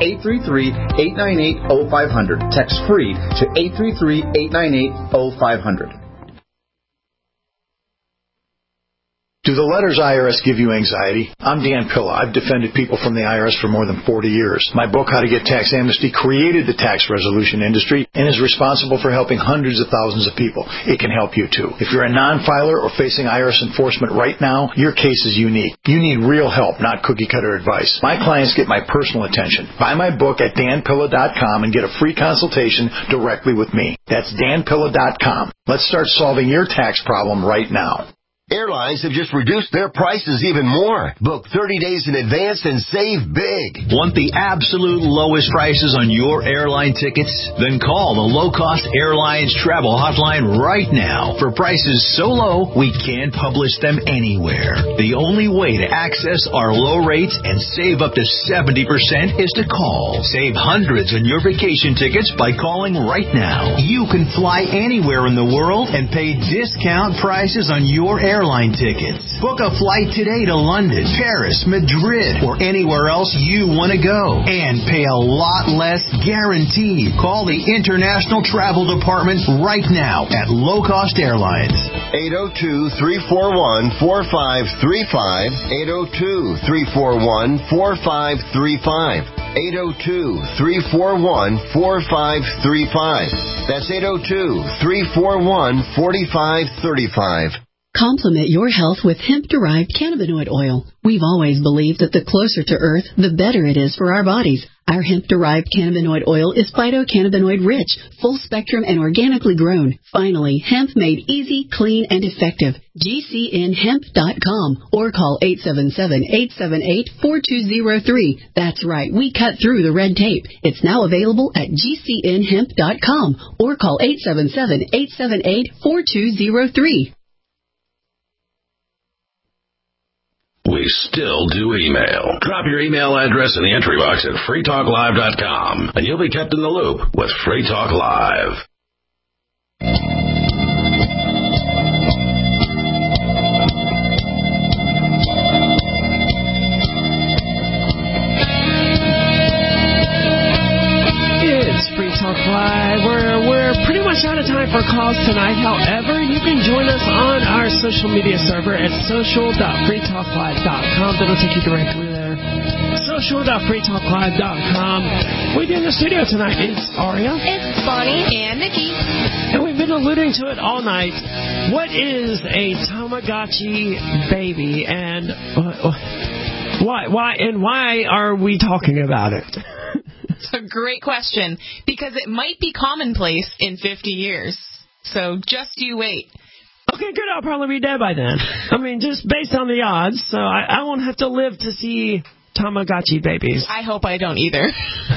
833-898-0500. Text FREE to 833-898-0500. Do the letters IRS give you anxiety? I'm Dan Pilla. I've defended people from the IRS for more than 40 years. My book, How to Get Tax Amnesty, created the tax resolution industry and is responsible for helping hundreds of thousands of people. It can help you too. If you're a non-filer or facing IRS enforcement right now, your case is unique. You need real help, not cookie-cutter advice. My clients get my personal attention. Buy my book at danpilla.com and get a free consultation directly with me. That's danpilla.com. Let's start solving your tax problem right now. Airlines have just reduced their prices even more. Book 30 days in advance and save big. Want the absolute lowest prices on your airline tickets? Then call the Low Cost Airlines Travel Hotline right now. For prices so low, we can't publish them anywhere. The only way to access our low rates and save up to 70% is to call. Save hundreds on your vacation tickets by calling right now. You can fly anywhere in the world and pay discount prices on your airline tickets. Book a flight today to London, Paris, Madrid, or anywhere else you want to go. And pay a lot less guaranteed. Call the International Travel Department right now at Low Cost Airlines. 802-341-4535. 802-341-4535. 802-341-4535. That's 802-341-4535. Complement your health with hemp-derived cannabinoid oil. We've always believed that the closer to Earth, the better it is for our bodies. Our hemp-derived cannabinoid oil is phytocannabinoid rich, full-spectrum, and organically grown. Finally, hemp made easy, clean, and effective. GCNhemp.com or call 877-878-4203. That's right, we cut through the red tape. It's now available at GCNhemp.com or call 877-878-4203. We still do email. Drop your email address in the entry box at freetalklive.com, and you'll be kept in the loop with Free Talk Live. It's Free Talk Live. We're pretty much out of time for calls tonight. However, you can join us on our social media server at social.freetalklive.com. That'll take you directly there. Social.freetalklive.com. With you in the studio tonight, it's Aria. It's Bonnie. And Nikki. And we've been alluding to it all night. What is a Tamagotchi baby, and why are we talking about it? It's a great question, because it might be commonplace in 50 years. So just you wait. Okay, good. I'll probably be dead by then. I mean, just based on the odds, so I won't have to live to see Tamagotchi babies. I hope I don't either.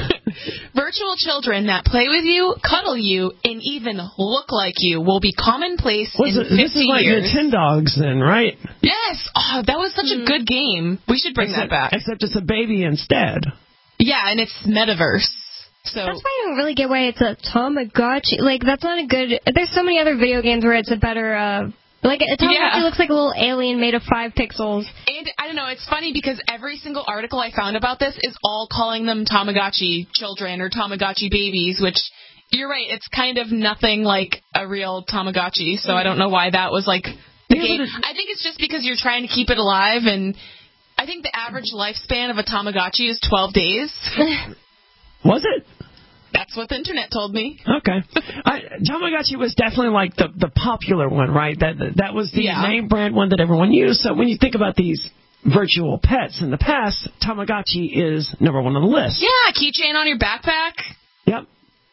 Virtual children that play with you, cuddle you, and even look like you will be commonplace in 50 years. This is like Nintendogs then, right? Yes. Oh, that was such a good game. We should bring that back. Except it's a baby instead. Yeah, and it's metaverse. So that's why I don't really get why it's a Tamagotchi. Like, that's not a good... There's so many other video games where it's a better... Like, a Tamagotchi looks like a little alien made of 5 pixels. And, I don't know, it's funny because every single article I found about this is all calling them Tamagotchi children or Tamagotchi babies, which, you're right, it's kind of nothing like a real Tamagotchi, so I don't know why that was, like, the game. I think it's just because you're trying to keep it alive, and I think the average lifespan of a Tamagotchi is 12 days. Was it? That's what the internet told me. Okay. Tamagotchi was definitely like the popular one, right? That was the name brand one that everyone used. So when you think about these virtual pets in the past, Tamagotchi is number one on the list. Yeah, keychain on your backpack. Yep.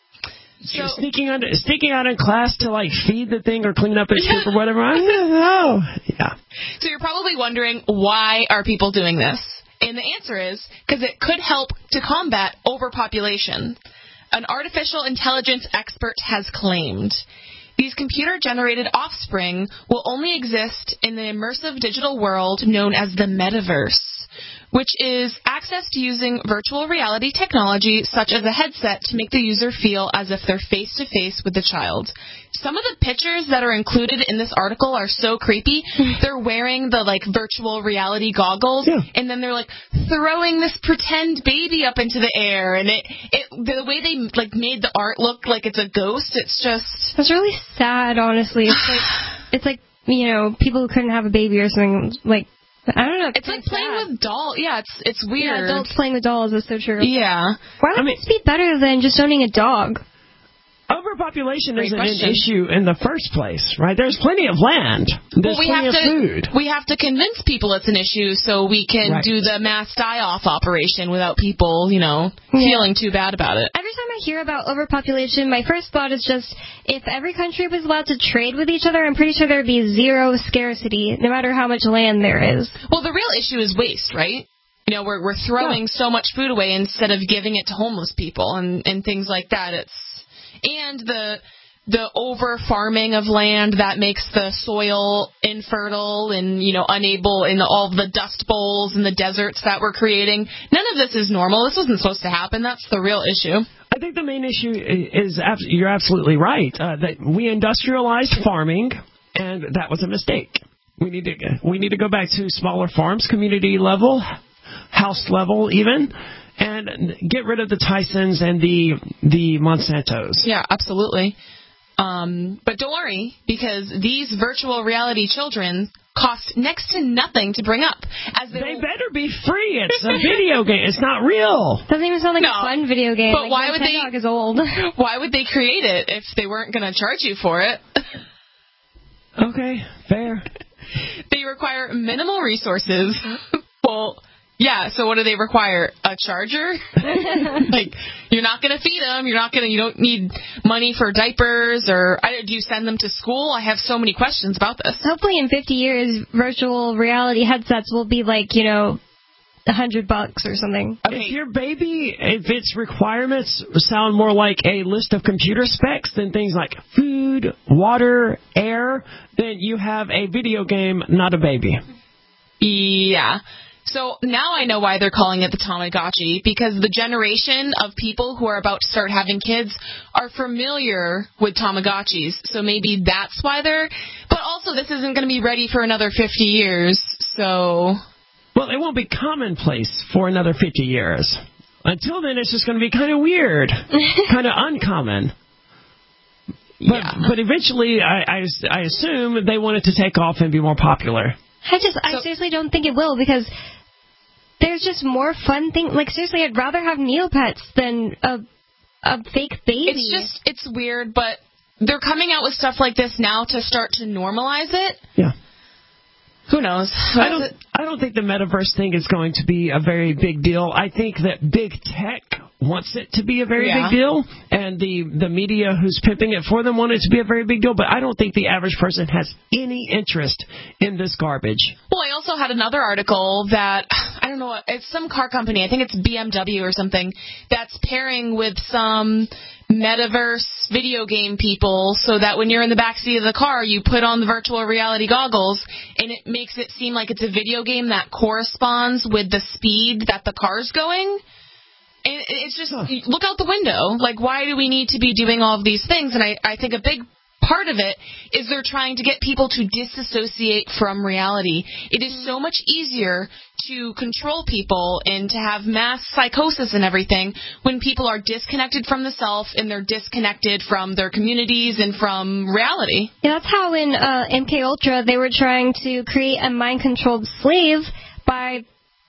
So sneaking out in class to like feed the thing or clean up its poop or whatever. I don't know. Yeah. So you're probably wondering, why are people doing this? And the answer is because it could help to combat overpopulation. An artificial intelligence expert has claimed these computer-generated offspring will only exist in the immersive digital world known as the metaverse, which is access to using virtual reality technology such as a headset to make the user feel as if they're face-to-face with the child. Some of the pictures that are included in this article are so creepy. They're wearing the, like, virtual reality goggles, and then they're, like, throwing this pretend baby up into the air, and the way they, like, made the art look like it's a ghost, it's just... It's really sad, honestly. It's like people who couldn't have a baby or something, like, I don't know. It's like playing with dolls. Yeah, it's weird. Yeah, adults playing with dolls is so true. Yeah. Why would this be better than just owning a dog? Overpopulation isn't an issue in the first place, right? There's plenty of land. There's plenty of food. We have to convince people it's an issue so we can do the mass die-off operation without people, feeling too bad about it. Every time I hear about overpopulation, my first thought is just, if every country was allowed to trade with each other, I'm pretty sure there would be zero scarcity, no matter how much land there is. Well, the real issue is waste, right? We're throwing so much food away instead of giving it to homeless people and things like that. And the over farming of land that makes the soil infertile and unable in all the dust bowls and the deserts that we're creating. None of this is normal. This wasn't supposed to happen. That's the real issue. I think the main issue is you're absolutely right that we industrialized farming, and that was a mistake. We need to go back to smaller farms, community level, house level even. And get rid of the Tysons and the Monsantos. Yeah, absolutely. But don't worry, because these virtual reality children cost next to nothing to bring up. They better be free. It's a video game. It's not real. Doesn't even sound like a fun video game. But why would they? Is old. Why would they create it if they weren't going to charge you for it? Okay, fair. They require minimal resources. Well. Yeah, so what do they require? A charger? Like, you're not going to feed them. You don't need money for diapers, or do you send them to school? I have so many questions about this. Hopefully in 50 years, virtual reality headsets will be like, $100 or something. If your baby, if its requirements sound more like a list of computer specs than things like food, water, air, then you have a video game, not a baby. Yeah. So now I know why they're calling it the Tamagotchi, because the generation of people who are about to start having kids are familiar with Tamagotchis. So maybe that's why but also this isn't going to be ready for another 50 years, so. Well, it won't be commonplace for another 50 years. Until then, it's just going to be kind of weird, kind of uncommon. But eventually, I assume they want it to take off and be more popular. I seriously don't think it will, because there's just more fun things. Like, seriously, I'd rather have Neopets than a fake baby. It's weird, but they're coming out with stuff like this now to start to normalize it. Yeah. Who knows? I don't think the metaverse thing is going to be a very big deal. I think that big tech wants it to be a very big deal, and the media who's pimping it for them want it to be a very big deal, but I don't think the average person has any interest in this garbage. Well, I also had another article that, I don't know, it's some car company, I think it's BMW or something, that's pairing with some metaverse video game people so that when you're in the backseat of the car, you put on the virtual reality goggles, and it makes it seem like it's a video game that corresponds with the speed that the car's going. And it's just, look out the window. Like, why do we need to be doing all of these things? And I think a big part of it is they're trying to get people to disassociate from reality. It is so much easier to control people and to have mass psychosis and everything when people are disconnected from the self and they're disconnected from their communities and from reality. Yeah, that's how in MK Ultra they were trying to create a mind-controlled slave by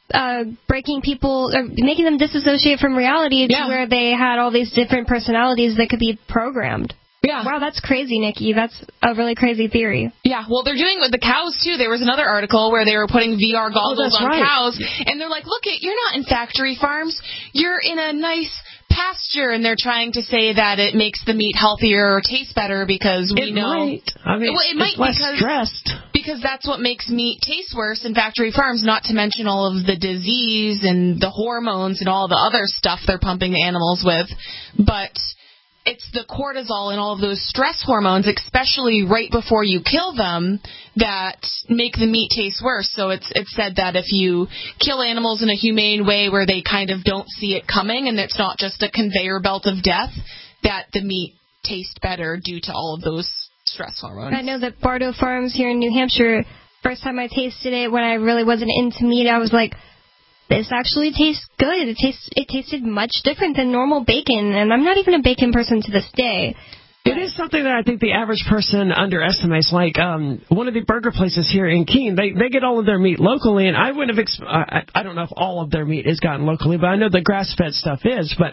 breaking people, or making them disassociate from reality to where they had all these different personalities that could be programmed. Yeah. Wow, that's crazy, Nikki. That's a really crazy theory. Yeah, well, they're doing it with the cows, too. There was another article where they were putting VR goggles on cows, and they're like, look, you're not in factory farms. You're in a nice pasture, and they're trying to say that it makes the meat healthier or taste better because we know. Might. I mean, it might less stressed. Because that's what makes meat taste worse in factory farms, not to mention all of the disease and the hormones and all the other stuff they're pumping the animals with. But it's the cortisol and all of those stress hormones, especially right before you kill them, that make the meat taste worse. So it's said that if you kill animals in a humane way where they kind of don't see it coming and it's not just a conveyor belt of death, that the meat tastes better due to all of those stress hormones. I know that Bardo Farms here in New Hampshire, first time I tasted it when I really wasn't into meat, I was like, this actually tastes good. It tasted much different than normal bacon, and I'm not even a bacon person to this day. It is something that I think the average person underestimates. Like one of the burger places here in Keene, they get all of their meat locally, and I wouldn't have. I don't know if all of their meat is gotten locally, but I know the grass-fed stuff is. But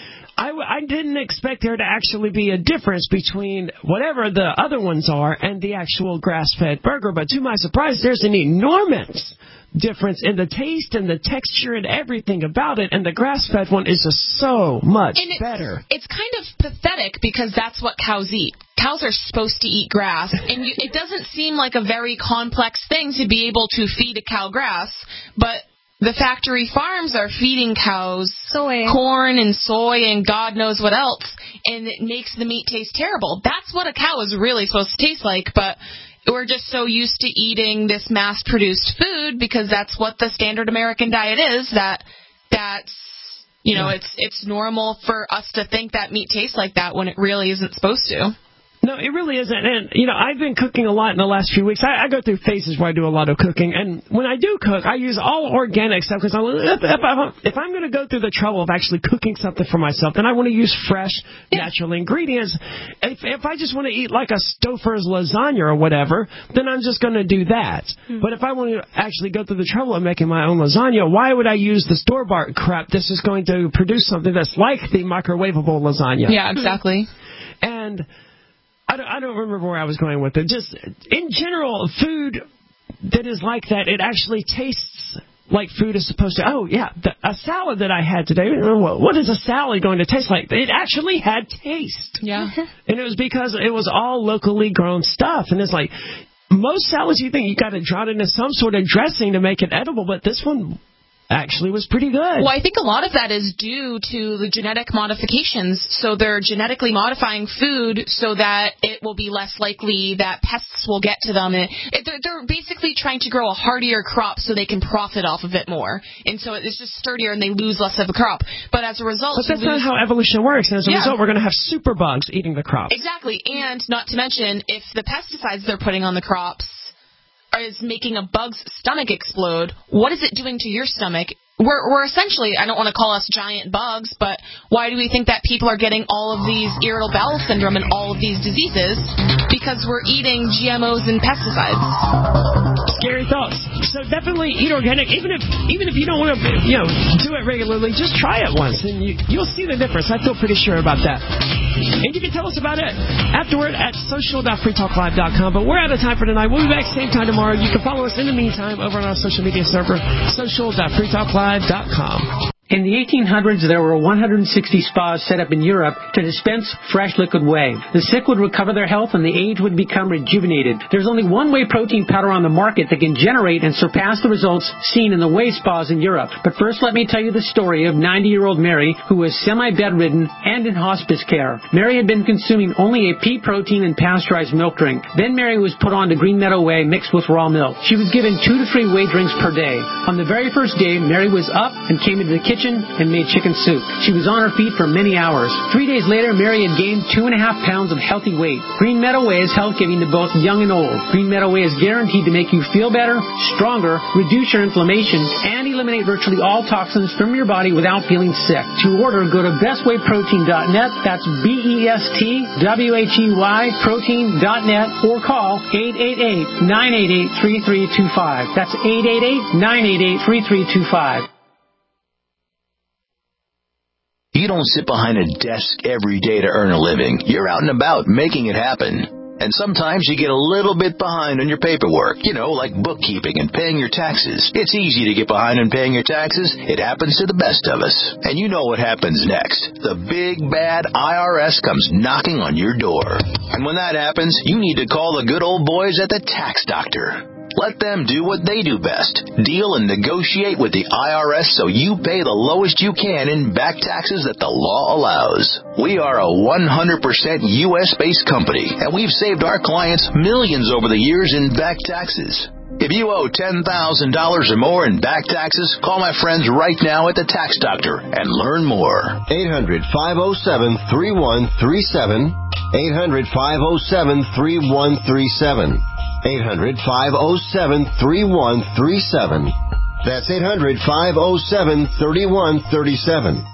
I didn't expect there to actually be a difference between whatever the other ones are and the actual grass-fed burger. But to my surprise, there's an enormous difference in the taste and the texture and everything about it, and the grass-fed one is just so much better. It's kind of pathetic because that's what cows eat. Cows are supposed to eat grass, and it doesn't seem like a very complex thing to be able to feed a cow grass, but the factory farms are feeding cows corn and soy and God knows what else, and it makes the meat taste terrible. That's what a cow is really supposed to taste like, but we're just so used to eating this mass-produced food because that's what the standard American diet is, that's it's normal for us to think that meat tastes like that when it really isn't supposed to. No, it really isn't. And, I've been cooking a lot in the last few weeks. I go through phases where I do a lot of cooking. And when I do cook, I use all organic stuff because if I'm going to go through the trouble of actually cooking something for myself, then I want to use fresh, natural ingredients. If I just want to eat like a Stouffer's lasagna or whatever, then I'm just going to do that. But if I want to actually go through the trouble of making my own lasagna, why would I use the store-bought crap? This is going to produce something that's like the microwavable lasagna. Yeah, exactly. And I don't remember where I was going with it. Just in general, food that is like that, it actually tastes like food is supposed to. Oh, yeah, a salad that I had today, what is a salad going to taste like? It actually had taste. Yeah. And it was because it was all locally grown stuff. And it's like, most salads you think you got to drown it into some sort of dressing to make it edible, but this one actually was pretty good. Well, I think a lot of that is due to the genetic modifications. So they're genetically modifying food so that it will be less likely that pests will get to them. And they're basically trying to grow a hardier crop so they can profit off of it more. And so it's just sturdier and they lose less of a crop. But as a result... But that's not how evolution works. And as a result, we're going to have super bugs eating the crops. Exactly. And not to mention, if the pesticides they're putting on the crops is making a bug's stomach explode, what is it doing to your stomach? We're essentially, I don't want to call us giant bugs, but why do we think that people are getting all of these irritable bowel syndrome and all of these diseases? Because we're eating GMOs and pesticides. Scary thoughts. So definitely eat organic, even if you don't want to, do it regularly, just try it once, and you'll see the difference. I feel pretty sure about that. And you can tell us about it afterward at social.freetalklive.com. But we're out of time for tonight. We'll be back same time tomorrow. You can follow us in the meantime over on our social media server, social.freetalklive.com. In the 1800s, there were 160 spas set up in Europe to dispense fresh liquid whey. The sick would recover their health and the aged would become rejuvenated. There's only one whey protein powder on the market that can generate and surpass the results seen in the whey spas in Europe. But first, let me tell you the story of 90-year-old Mary, who was semi-bedridden and in hospice care. Mary had been consuming only a pea protein and pasteurized milk drink. Then Mary was put on to Green Meadow Whey mixed with raw milk. She was given 2 to 3 whey drinks per day. On the very first day, Mary was up and came into the kitchen and made chicken soup. She was on her feet for many hours. 3 days later, Mary had gained 2.5 pounds of healthy weight. Green Meadow Whey is health giving to both young and old. Green Meadow Whey is guaranteed to make you feel better, stronger, reduce your inflammation, and eliminate virtually all toxins from your body without feeling sick. To order, go to bestwayprotein.net. That's BESTWHEY protein.net, or call 888-988-3325. That's 888-988-3325. You don't sit behind a desk every day to earn a living. You're out and about making it happen. And sometimes you get a little bit behind on your paperwork, like bookkeeping and paying your taxes. It's easy to get behind on paying your taxes. It happens to the best of us. And you know what happens next. The big, bad IRS comes knocking on your door. And when that happens, you need to call the good old boys at the Tax Doctor. Let them do what they do best. Deal and negotiate with the IRS so you pay the lowest you can in back taxes that the law allows. We are a 100% U.S.-based company, and we've saved our clients millions over the years in back taxes. If you owe $10,000 or more in back taxes, call my friends right now at the Tax Doctor and learn more. 800-507-3137. 800-507-3137. 800-507-3137. That's 800-507-3137.